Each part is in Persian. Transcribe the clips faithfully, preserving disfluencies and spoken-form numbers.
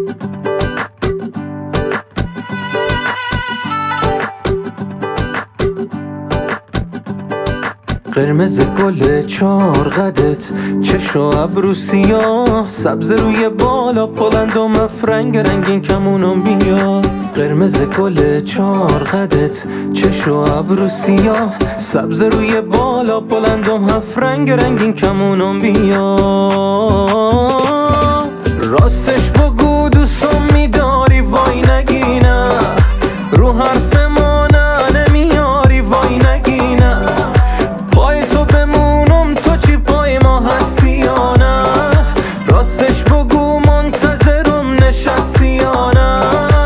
قرمز گل چار قدت، چش و ابرو سیاه، سبز روی بالا بلند و مفرنگ رنگین کمونم بیا. قرمز گل چار قدت، چش و ابرو سیاه، سبز روی بالا بلند و مفرنگ رنگین کمونم بیا. راستش بگو دوستم میداری وای نگینه، رو حرف ما نه نمیاری وای نگینه. پای تو بمونم تو چی پای ما هستی یا نه، راستش بگو منتظرم نشستی یا نه.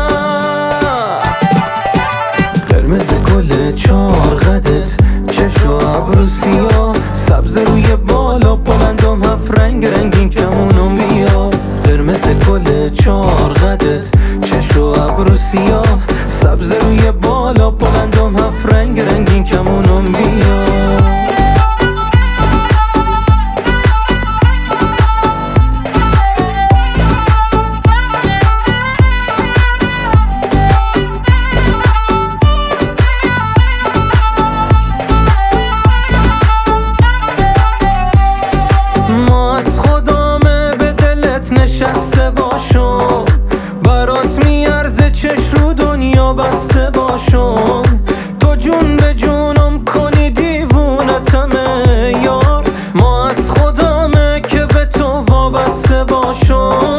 قرمز گل چار قدت، چش و ابرو سیاه، سبز روی بالا بلند و مفرنگ رنگین کمونم بیا. قرمز گل چار قدت، چش و ابرو سیاه، سبز روی بالا بلند و مفرنگ رنگین کمونم بیا. نشسته باشم برات میارزه چش رو دنیا بسته باشم، تو جون به جونم کنی دیوونتمه یار، ما از خدامه که به تو وابسته باشم.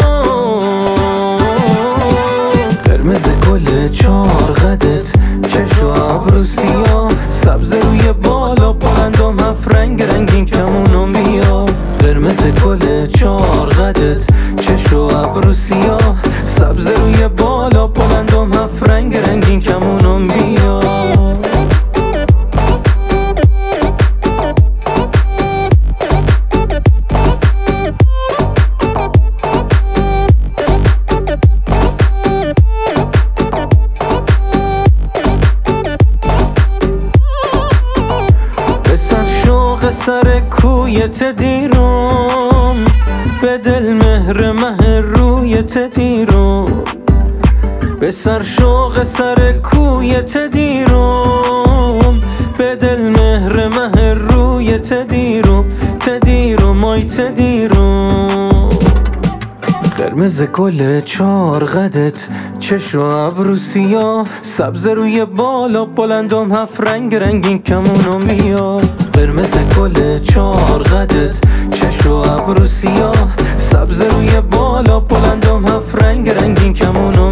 قرمز گل چار قدت، چش و ابرو سیاه، سبز روی بالا بلند و مفرنگ رنگین کمونم بیا. قرمز گل چار قدت، چش و ابرو سیاه، سبز روی بالا بلند و مفرنگ رنگین کمونم بیا. بسر شوق سر کویت دیرم، به دل مهر مه رویت دیرم. به سر شوق سر کویت دیرم، به دل مهر مه رویت دیرم. تدیرم آی تدیرم. قرمز گل چار قدت، چش و ابرو سیاه، سبز روی بالا بلند و مفرنگ رنگین کمونم بیا. قرمز گل چار قدت، چش و ابرو سیاه، سبز روی بالا بلند و مفرنگ رنگین کمونم